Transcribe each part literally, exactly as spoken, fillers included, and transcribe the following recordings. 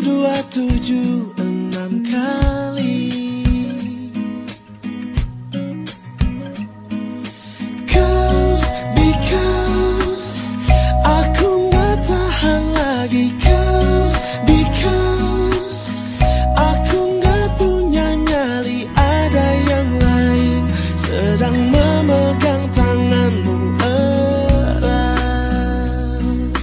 dua tujuh enam kali. Cause, because aku gak tahan lagi. Cause, because aku gak punya nyali. Ada yang lain sedang memegang tanganmu erat.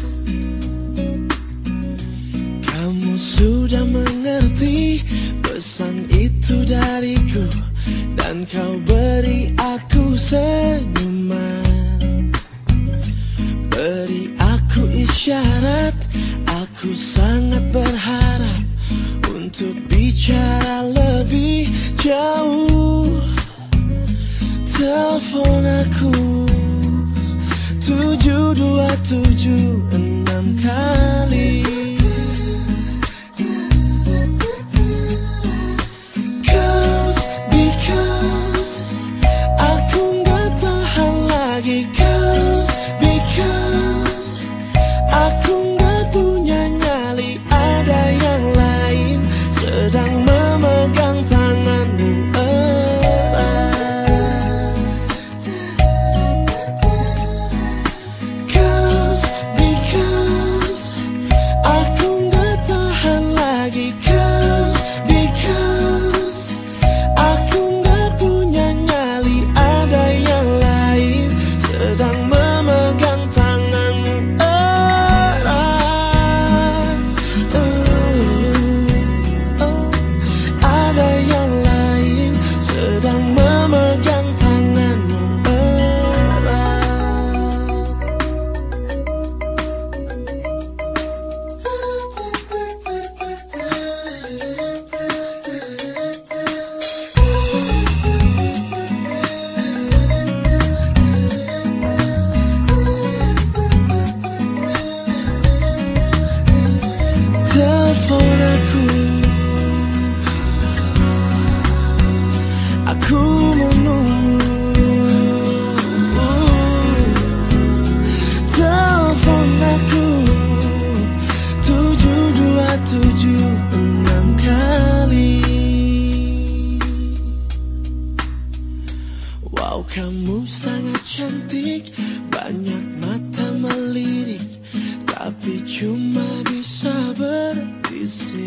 Kamu sudah mengerti pesan itu dariku, dan kau beri aku senyuman, beri aku isyarat. Aku sangat berharap untuk bicara lebih jauh. Telepon aku tujuh dua tujuh enam kali. Cause, because aku gak tahan lagi. Cause, because aku gak punya nyali. Ada yang lain sedang memegang tanganmu erat. Cause, because aku gak tahan lagi. Cause, because aku gak punya nyali. Ada yang lain sedang memegang tanganmu erat. Uh, oh. Ada yang lain sedang memegang tanganmu erat. Telepon aku, aku menunggu. Telepon aku tujuh dua tujuh enam kali. Wow, kamu sangat cantik, banyak mata melirik, tapi cuma bisa berbisik.